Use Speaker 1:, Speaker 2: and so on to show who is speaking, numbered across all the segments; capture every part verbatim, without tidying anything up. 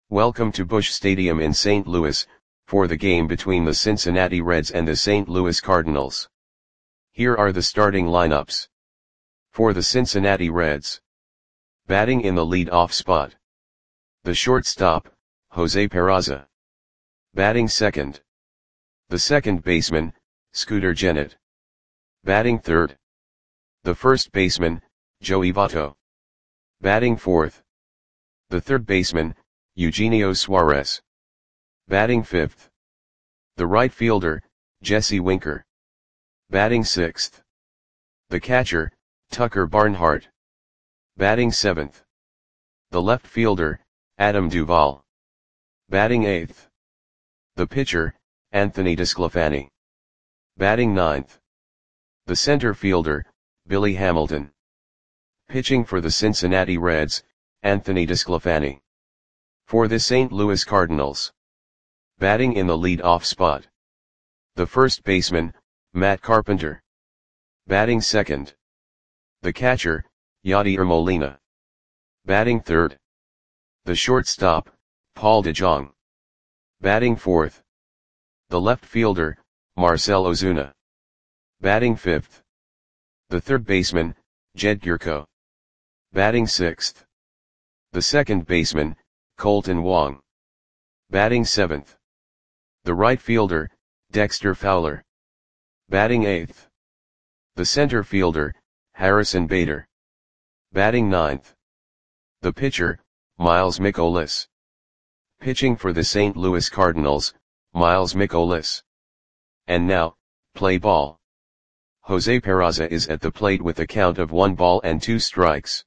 Speaker 1: Welcome to Busch Stadium in Saint Louis, for the game between the Cincinnati Reds and the Saint Louis Cardinals. Here are the starting lineups. For the Cincinnati Reds. Batting in the lead-off spot. The shortstop, Jose Peraza. Batting second. The second baseman, Scooter Gennett. Batting third. The first baseman, Joey Votto. Batting fourth. The third baseman, Eugenio Suarez. Batting fifth. The right fielder, Jesse Winker. Batting sixth. The catcher, Tucker Barnhart. Batting seventh. The left fielder, Adam Duvall. Batting eighth. The pitcher, Anthony DeSclafani. Batting ninth. The center fielder, Billy Hamilton. Pitching for the Cincinnati Reds, Anthony DeSclafani. For the Saint Louis Cardinals. Batting in the lead-off spot. The first baseman, Matt Carpenter. Batting second. The catcher, Yadier Molina. Batting third. The shortstop, Paul DeJong. Batting fourth. The left fielder, Marcell Ozuna. Batting fifth. The third baseman, Jed Gyorko. Batting sixth. The second baseman, Kolten Wong. Batting seventh. The right fielder, Dexter Fowler. Batting eighth. The center fielder, Harrison Bader. Batting ninth. The pitcher, Miles Mikolas. Pitching for the Saint Louis Cardinals, Miles Mikolas. And now, play ball. Jose Peraza is at the plate with a count of one ball and two strikes.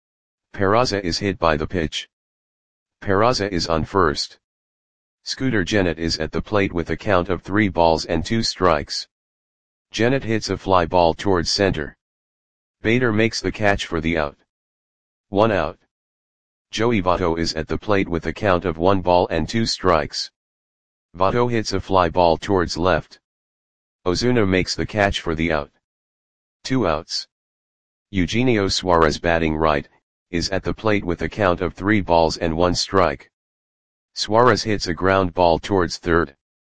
Speaker 1: Peraza is hit by the pitch. Peraza is on first. Scooter Gennett is at the plate with a count of three balls and two strikes. Gennett hits a fly ball towards center. Bader makes the catch for the out. One out. Joey Votto is at the plate with a count of one ball and two strikes. Votto hits a fly ball towards left. Ozuna makes the catch for the out. Two outs. Eugenio Suarez, batting right, is at the plate with a count of three balls and one strike. Suarez hits a ground ball towards third.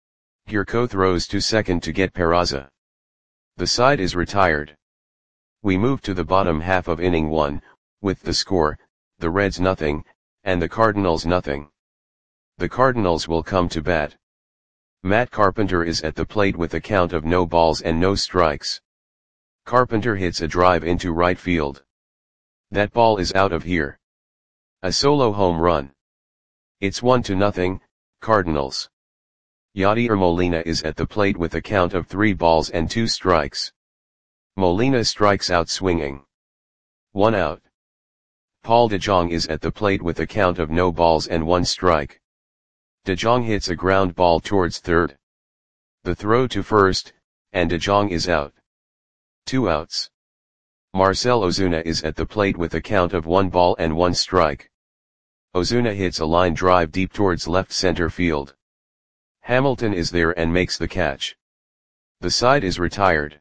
Speaker 1: Gyorko throws to second to get Peraza. The side is retired. We move to the bottom half of inning one, with the score, the Reds nothing, and the Cardinals nothing. The Cardinals will come to bat. Matt Carpenter is at the plate with a count of no balls and no strikes. Carpenter hits a drive into right field. That ball is out of here. A solo home run. It's one to nothing, Cardinals. Yadier Molina is at the plate with a count of three balls and two strikes. Molina strikes out swinging. One out. Paul DeJong is at the plate with a count of no balls and one strike. DeJong hits a ground ball towards third. The throw to first, and DeJong is out. Two outs. Marcell Ozuna is at the plate with a count of one ball and one strike. Ozuna hits a line drive deep towards left center field. Hamilton is there and makes the catch. The side is retired.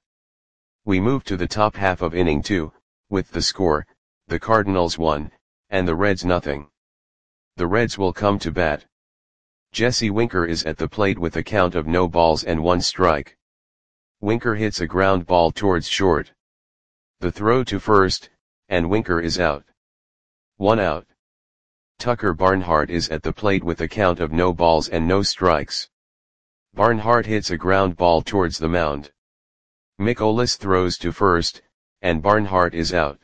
Speaker 1: We move to the top half of inning two, with the score, the Cardinals one, and the Reds nothing. The Reds will come to bat. Jesse Winker is at the plate with a count of no balls and one strike. Winker hits a ground ball towards short. The throw to first, and Winker is out. One out. Tucker Barnhart is at the plate with a count of no balls and no strikes. Barnhart hits a ground ball towards the mound. Mikolas throws to first, and Barnhart is out.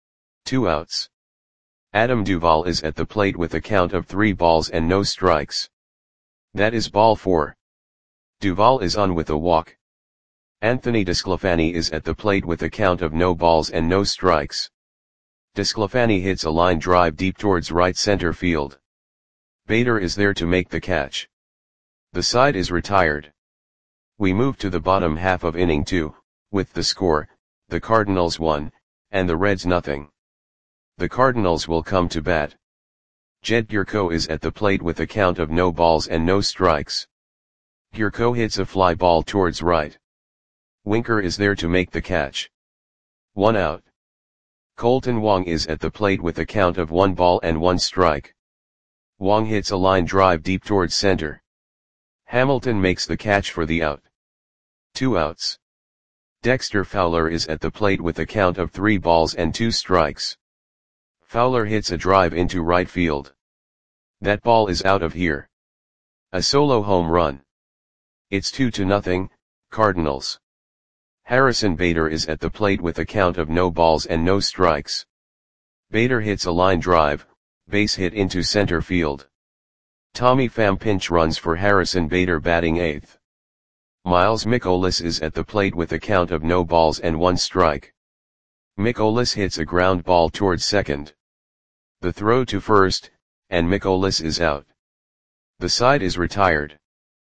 Speaker 1: Two outs. Adam Duvall is at the plate with a count of three balls and no strikes. That is ball four. Duvall is on with a walk. Anthony DeSclafani is at the plate with a count of no balls and no strikes. DeSclafani hits a line drive deep towards right center field. Bader is there to make the catch. The side is retired. We move to the bottom half of inning two, with the score, the Cardinals one, and the Reds nothing. The Cardinals will come to bat. Jed Gyorko is at the plate with a count of no balls and no strikes. Gyorko hits a fly ball towards right. Winker is there to make the catch. One out. Kolten Wong is at the plate with a count of one ball and one strike. Wong hits a line drive deep towards center. Hamilton makes the catch for the out. Two outs. Dexter Fowler is at the plate with a count of three balls and two strikes. Fowler hits a drive into right field. That ball is out of here. A solo home run. It's two to nothing, Cardinals. Harrison Bader is at the plate with a count of no balls and no strikes. Bader hits a line drive, base hit into center field. Tommy Pham pinch runs for Harrison Bader batting eighth. Miles Mikolas is at the plate with a count of no balls and one strike. Mikolas hits a ground ball towards second. The throw to first, and Mikolas is out. The side is retired.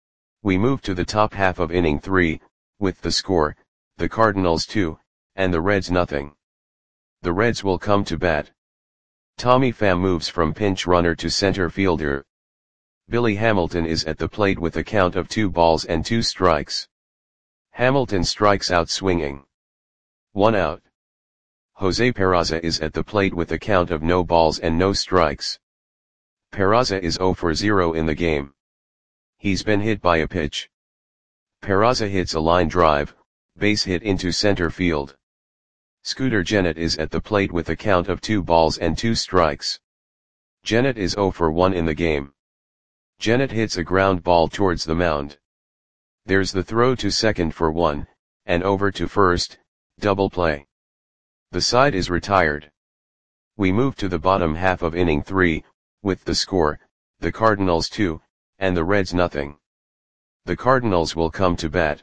Speaker 1: We move to the top half of inning three, with the score, the Cardinals two, and the Reds nothing. The Reds will come to bat. Tommy Pham moves from pinch runner to center fielder. Billy Hamilton is at the plate with a count of two balls and two strikes. Hamilton strikes out swinging. One out. Jose Peraza is at the plate with a count of no balls and no strikes. Peraza is zero for zero in the game. He's been hit by a pitch. Peraza hits a line drive, base hit into center field. Scooter Gennett is at the plate with a count of two balls and two strikes. Gennett is zero for one in the game. Gennett hits a ground ball towards the mound. There's the throw to second for one, and over to first, double play. The side is retired. We move to the bottom half of inning three, with the score, the Cardinals two, and the Reds nothing. The Cardinals will come to bat.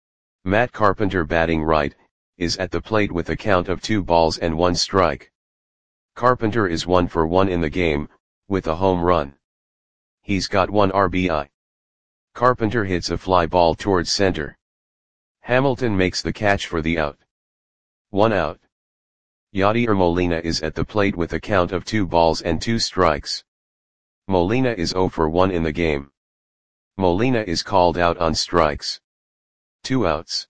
Speaker 1: Matt Carpenter batting right, is at the plate with a count of two balls and one strike. Carpenter is one for one in the game, with a home run. He's got one R B I. Carpenter hits a fly ball towards center. Hamilton makes the catch for the out. One out. Yadier Molina is at the plate with a count of two balls and two strikes. Molina is zero for one in the game. Molina is called out on strikes. Two outs.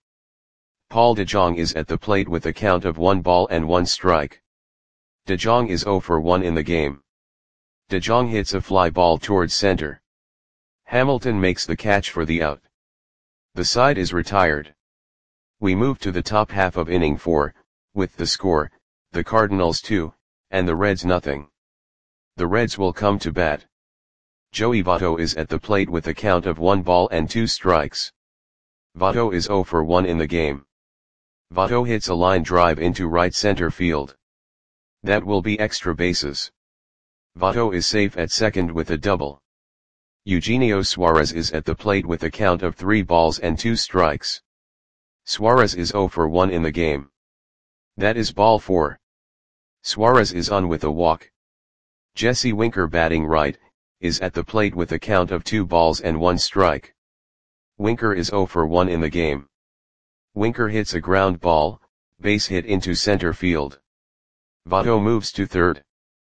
Speaker 1: Paul DeJong is at the plate with a count of one ball and one strike. DeJong is zero for one in the game. DeJong hits a fly ball towards center. Hamilton makes the catch for the out. The side is retired. We move to the top half of inning four, with the score, the Cardinals two, and the Reds nothing. The Reds will come to bat. Joey Votto is at the plate with a count of one ball and two strikes. Votto is zero for one in the game. Votto hits a line drive into right center field. That will be extra bases. Votto is safe at second with a double. Eugenio Suarez is at the plate with a count of three balls and two strikes. Suarez is zero for one in the game. That is ball four. Suarez is on with a walk. Jesse Winker batting right, is at the plate with a count of two balls and one strike. Winker is zero for one in the game. Winker hits a ground ball, base hit into center field. Votto moves to third.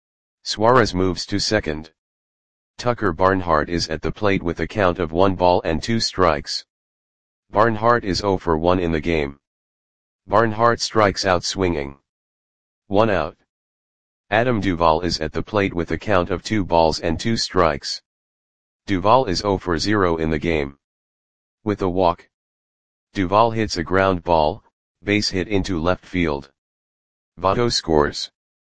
Speaker 1: Suarez moves to second. Tucker Barnhart is at the plate with a count of one ball and two strikes. Barnhart is zero for one in the game. Barnhart strikes out swinging. One out. Adam Duvall is at the plate with a count of two balls and two strikes. Duvall is zero for zero in the game. With a walk. Duvall hits a ground ball, base hit into left field. Votto scores.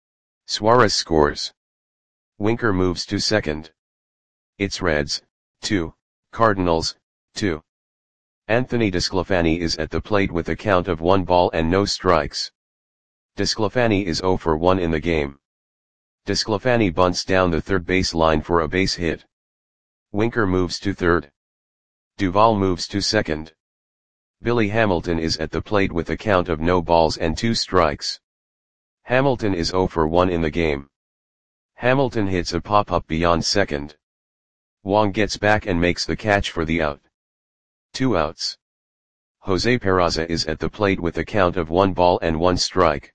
Speaker 1: Suarez scores. Winker moves to second. It's Reds, two, Cardinals, two. Anthony DeSclafani is at the plate with a count of one ball and no strikes. DeSclafani is zero for one in the game. DeSclafani bunts down the third base line for a base hit. Winker moves to third. Duvall moves to second. Billy Hamilton is at the plate with a count of no balls and two strikes. Hamilton is zero for one in the game. Hamilton hits a pop-up beyond second. Wong gets back and makes the catch for the out. Two outs. Jose Peraza is at the plate with a count of one ball and one strike.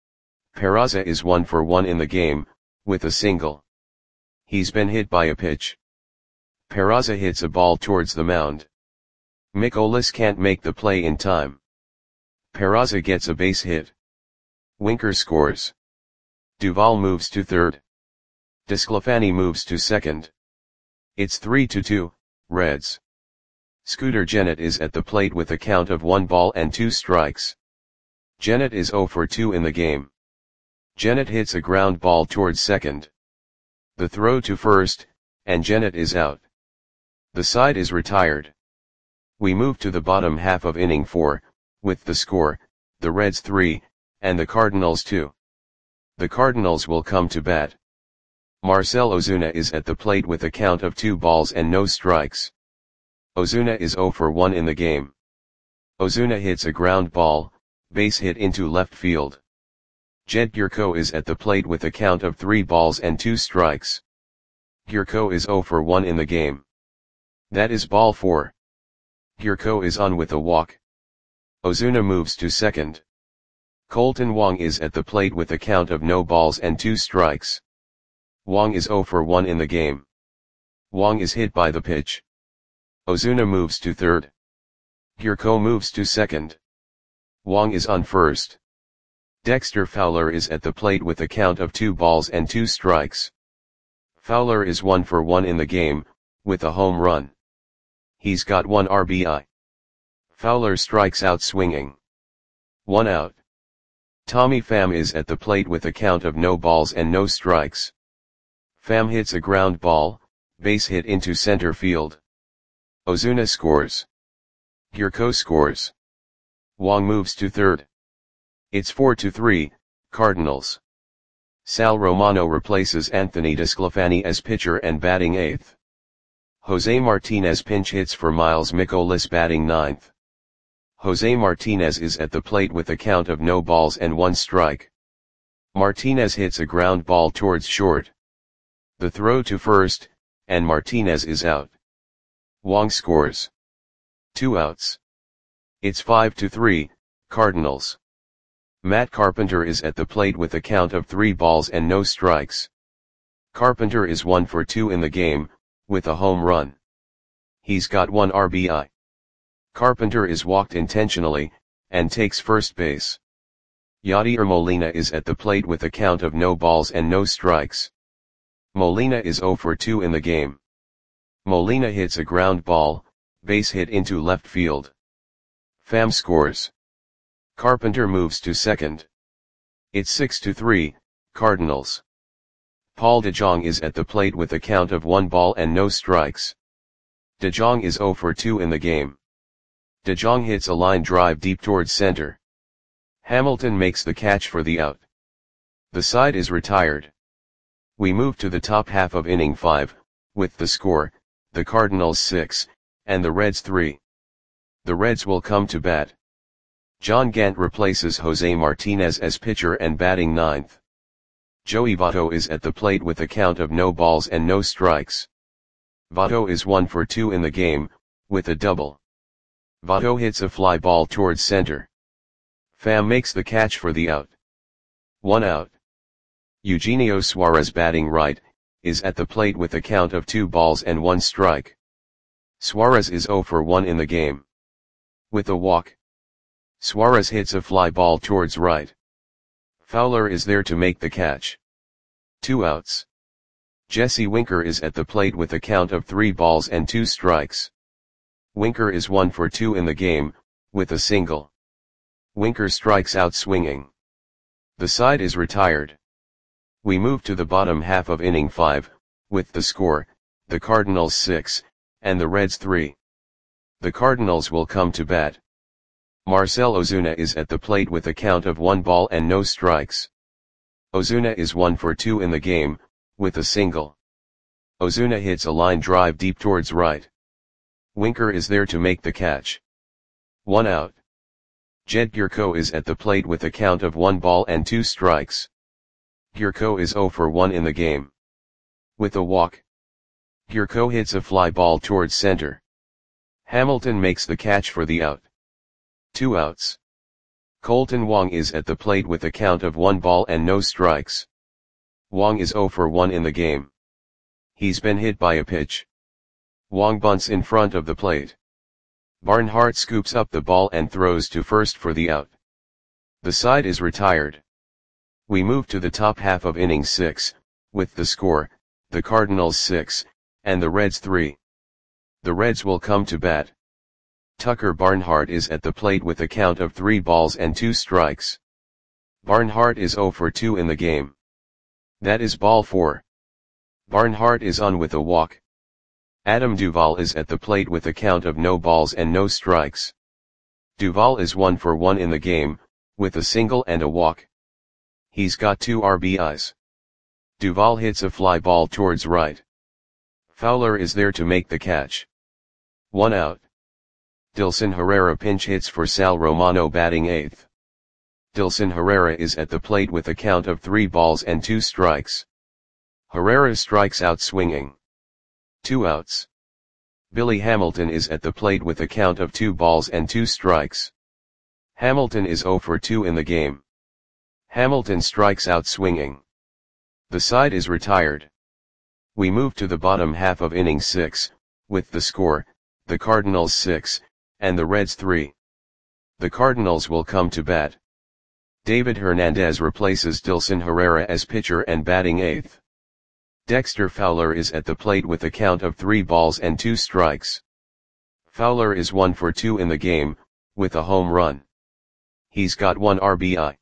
Speaker 1: Peraza is one for one in the game, with a single. He's been hit by a pitch. Peraza hits a ball towards the mound. Mikolas can't make the play in time. Peraza gets a base hit. Winker scores. Duvall moves to third. DeSclafani moves to second. It's three to two, Reds. Scooter Gennett is at the plate with a count of one ball and two strikes. Gennett is zero for two in the game. Gennett hits a ground ball towards second. The throw to first, and Gennett is out. The side is retired. We move to the bottom half of inning four, with the score, the Reds three, and the Cardinals two. The Cardinals will come to bat. Marcell Ozuna is at the plate with a count of two balls and no strikes. Ozuna is zero for one in the game. Ozuna hits a ground ball, base hit into left field. Jed Gyorko is at the plate with a count of three balls and two strikes. Gyorko is zero for one in the game. That is ball four. Gyorko is on with a walk. Ozuna moves to second. Colton Wong is at the plate with a count of no balls and two strikes. Wong is zero for one in the game. Wong is hit by the pitch. Ozuna moves to third. Gyorko moves to second. Wong is on first. Dexter Fowler is at the plate with a count of two balls and two strikes. Fowler is one for one in the game, with a home run. He's got one R B I. Fowler strikes out swinging. One out. Tommy Pham is at the plate with a count of no balls and no strikes. Pham hits a ground ball, base hit into center field. Ozuna scores. Gyorko scores. Wong moves to third. It's four to three, Cardinals. Sal Romano replaces Anthony DeSclafani as pitcher and batting eighth. Jose Martinez pinch hits for Miles Mikolas batting ninth. Jose Martinez is at the plate with a count of no balls and one strike. Martinez hits a ground ball towards short. The throw to first, and Martinez is out. Wong scores. Two outs. It's five to three, Cardinals. Matt Carpenter is at the plate with a count of three balls and no strikes. Carpenter is one for two in the game, with a home run. He's got one R B I. Carpenter is walked intentionally, and takes first base. Yadier Molina is at the plate with a count of no balls and no strikes. Molina is zero for two in the game. Molina hits a ground ball, base hit into left field. Pham scores. Carpenter moves to second. It's six to three, Cardinals. Paul DeJong is at the plate with a count of one ball and no strikes. DeJong is zero for two in the game. DeJong hits a line drive deep towards center. Hamilton makes the catch for the out. The side is retired. We move to the top half of inning five, with the score, the Cardinals six, and the Reds three. The Reds will come to bat. John Gant replaces Jose Martinez as pitcher and batting ninth. Joey Votto is at the plate with a count of no balls and no strikes. Votto is one for two in the game, with a double. Votto hits a fly ball towards center. Pham makes the catch for the out. One out. Eugenio Suarez batting right, is at the plate with a count of two balls and one strike. Suarez is zero for one in the game. With a walk. Suarez hits a fly ball towards right. Fowler is there to make the catch. Two outs. Jesse Winker is at the plate with a count of three balls and two strikes. Winker is one for two in the game, with a single. Winker strikes out swinging. The side is retired. We move to the bottom half of inning five, with the score, the Cardinals six, and the Reds three. The Cardinals will come to bat. Marcell Ozuna is at the plate with a count of one ball and no strikes. Ozuna is one for two in the game, with a single. Ozuna hits a line drive deep towards right. Winker is there to make the catch. One out. Jed Gyorko is at the plate with a count of one ball and two strikes. Gyorko is zero for one in the game. With a walk. Gyorko hits a fly ball towards center. Hamilton makes the catch for the out. Two outs. Colton Wong is at the plate with a count of one ball and no strikes. Wong is zero for one in the game. He's been hit by a pitch. Wong bunts in front of the plate. Barnhart scoops up the ball and throws to first for the out. The side is retired. We move to the top half of inning six, with the score, the Cardinals six, and the Reds three. The Reds will come to bat. Tucker Barnhart is at the plate with a count of three balls and two strikes. Barnhart is zero for two in the game. That is ball four. Barnhart is on with a walk. Adam Duvall is at the plate with a count of no balls and no strikes. Duvall is one for one in the game, with a single and a walk. He's got two R B Is. Duvall hits a fly ball towards right. Fowler is there to make the catch. One out. Dilson Herrera pinch hits for Sal Romano batting eighth. Dilson Herrera is at the plate with a count of three balls and two strikes. Herrera strikes out swinging. Two outs. Billy Hamilton is at the plate with a count of two balls and two strikes. Hamilton is zero for two in the game. Hamilton strikes out swinging. The side is retired. We move to the bottom half of inning six, with the score, the Cardinals six, and the Reds three. The Cardinals will come to bat. David Hernandez replaces Dilson Herrera as pitcher and batting eighth. Dexter Fowler is at the plate with a count of three balls and two strikes. Fowler is one for two in the game, with a home run. He's got one R B I.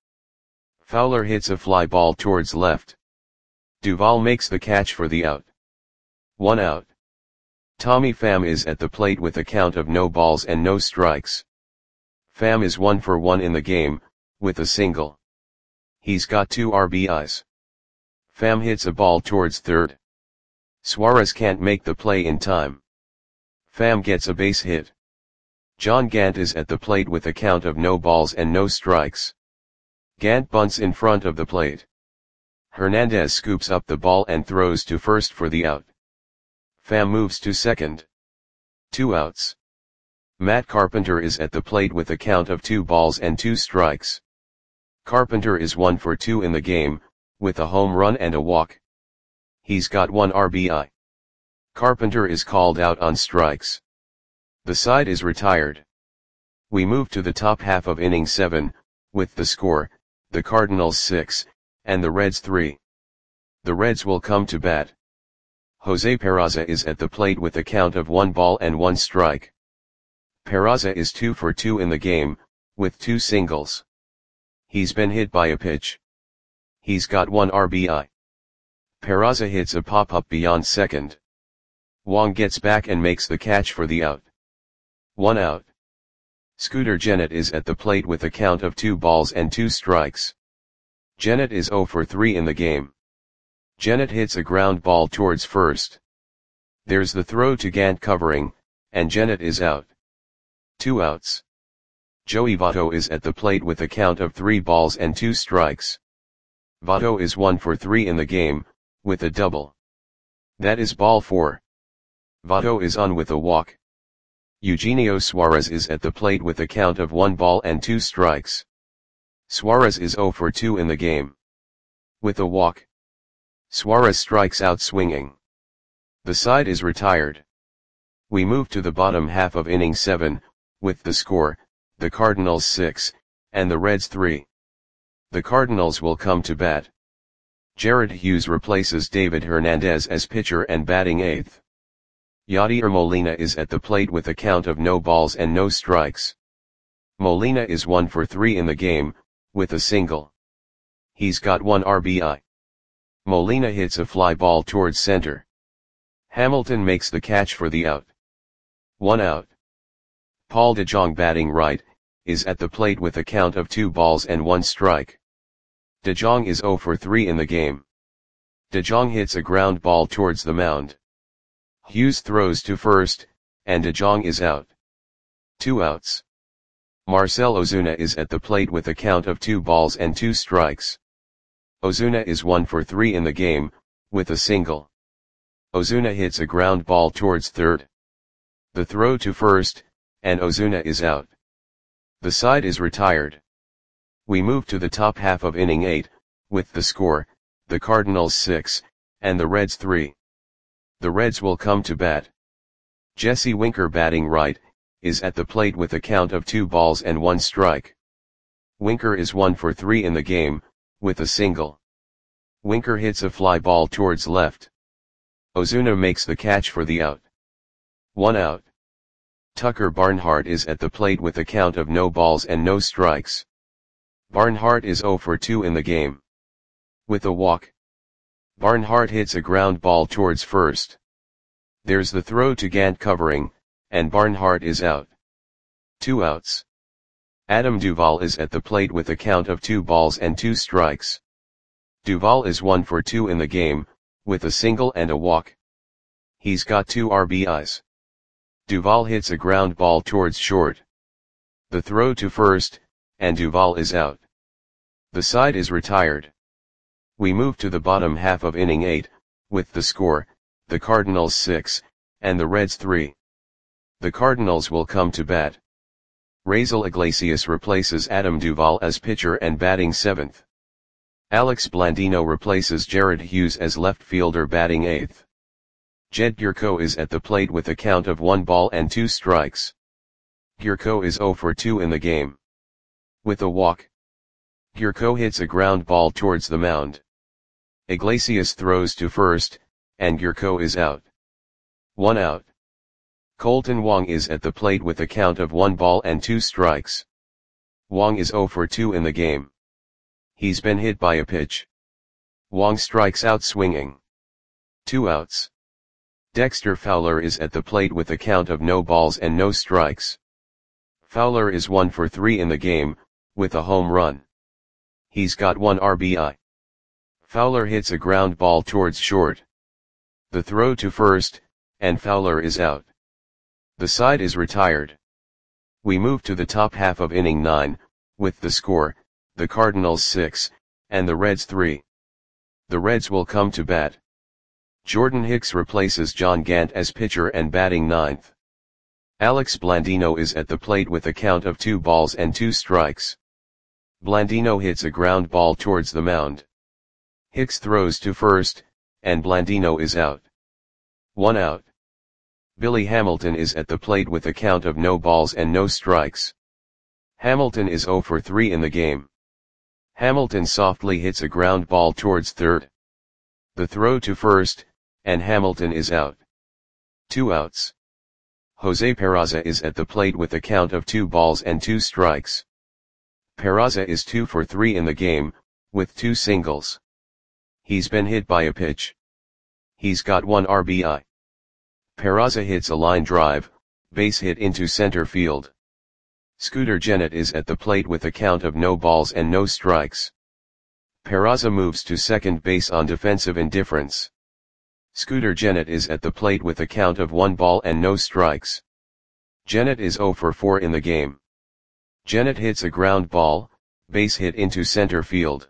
Speaker 1: Fowler hits a fly ball towards left. Duvall makes the catch for the out. One out. Tommy Pham is at the plate with a count of no balls and no strikes. Pham is one for one in the game, with a single. He's got two R B Is. Pham hits a ball towards third. Suarez can't make the play in time. Pham gets a base hit. John Gant is at the plate with a count of no balls and no strikes. Gant bunts in front of the plate. Hernandez scoops up the ball and throws to first for the out. Pham moves to second. Two outs. Matt Carpenter is at the plate with a count of two balls and two strikes. Carpenter is one for two in the game, with a home run and a walk. He's got one R B I. Carpenter is called out on strikes. The side is retired. We move to the top half of inning seven, with the score, the Cardinals six, and the Reds three. The Reds will come to bat. Jose Peraza is at the plate with a count of one ball and one strike. Peraza is two for two in the game, with two singles. He's been hit by a pitch. He's got one R B I. Peraza hits a pop-up beyond second. Wong gets back and makes the catch for the out. One out. Scooter Gennett is at the plate with a count of two balls and two strikes. Gennett is zero for three in the game. Gennett hits a ground ball towards first. There's the throw to Gant covering, and Gennett is out. Two outs. Joey Votto is at the plate with a count of three balls and two strikes. Votto is one for three in the game, with a double. That is ball four. Votto is on with a walk. Eugenio Suarez is at the plate with a count of one ball and two strikes. Suarez is zero for two in the game. With a walk. Suarez strikes out swinging. The side is retired. We move to the bottom half of inning seven, with the score, the Cardinals six, and the Reds three. The Cardinals will come to bat. Jared Hughes replaces David Hernandez as pitcher and batting eighth. Yadier Molina is at the plate with a count of no balls and no strikes. Molina is one for three in the game, with a single. He's got one R B I. Molina hits a fly ball towards center. Hamilton makes the catch for the out. One out. Paul DeJong batting right, is at the plate with a count of two balls and one strike. DeJong is zero for three in the game. DeJong hits a ground ball towards the mound. Hughes throws to first, and DeJong is out. Two outs. Marcell Ozuna is at the plate with a count of two balls and two strikes. Ozuna is one for three in the game, with a single. Ozuna hits a ground ball towards third. The throw to first, and Ozuna is out. The side is retired. We move to the top half of inning eight, with the score, the Cardinals six, and the Reds three. The Reds will come to bat. Jesse Winker batting right, is at the plate with a count of two balls and one strike. Winker is one for three in the game, with a single. Winker hits a fly ball towards left. Ozuna makes the catch for the out. One out. Tucker Barnhart is at the plate with a count of no balls and no strikes. Barnhart is zero for two in the game. With a walk, Barnhart hits a ground ball towards first. There's the throw to Gant covering, and Barnhart is out. Two outs. Adam Duvall is at the plate with a count of two balls and two strikes. Duvall is one for two in the game, with a single and a walk. He's got two R B Is. Duvall hits a ground ball towards short. The throw to first, and Duvall is out. The side is retired. We move to the bottom half of inning eight, with the score, the Cardinals six, and the Reds three. The Cardinals will come to bat. Raisel Iglesias replaces Adam Duvall as pitcher and batting seventh. Alex Blandino replaces Jared Hughes as left fielder batting eighth. Jed Gyorko is at the plate with a count of one ball and two strikes. Gyorko is zero for two in the game. With a walk, Gyorko hits a ground ball towards the mound. Iglesias throws to first, and Gyorko is out. One out. Colton Wong is at the plate with a count of one ball and two strikes. Wong is zero for two in the game. He's been hit by a pitch. Wong strikes out swinging. Two outs. Dexter Fowler is at the plate with a count of no balls and no strikes. Fowler is one for three in the game, with a home run. He's got one R B I. Fowler hits a ground ball towards short. The throw to first, and Fowler is out. The side is retired. We move to the top half of inning nine, with the score, the Cardinals six, and the Reds three. The Reds will come to bat. Jordan Hicks replaces John Gant as pitcher and batting ninth. Alex Blandino is at the plate with a count of two balls and two strikes. Blandino hits a ground ball towards the mound. Hicks throws to first, and Blandino is out. One out. Billy Hamilton is at the plate with a count of no balls and no strikes. Hamilton is zero for three in the game. Hamilton softly hits a ground ball towards third. The throw to first, and Hamilton is out. Two outs. Jose Peraza is at the plate with a count of two balls and two strikes. Peraza is two for three in the game, with two singles. He's been hit by a pitch. He's got one R B I. Peraza hits a line drive, base hit into center field. Scooter Gennett is at the plate with a count of no balls and no strikes. Peraza moves to second base on defensive indifference. Scooter Gennett is at the plate with a count of one ball and no strikes. Gennett is zero for four in the game. Gennett hits a ground ball, base hit into center field.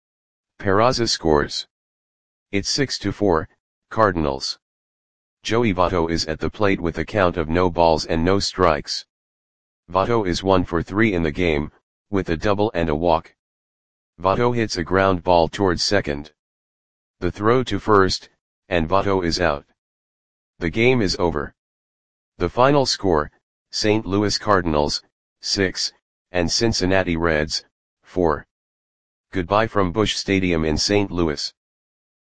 Speaker 1: Peraza scores. It's six to four, Cardinals. Joey Votto is at the plate with a count of no balls and no strikes. Votto is one for three in the game, with a double and a walk. Votto hits a ground ball towards second. The throw to first, and Votto is out. The game is over. The final score, Saint Louis Cardinals, six, and Cincinnati Reds, four. Goodbye from Busch Stadium in Saint Louis.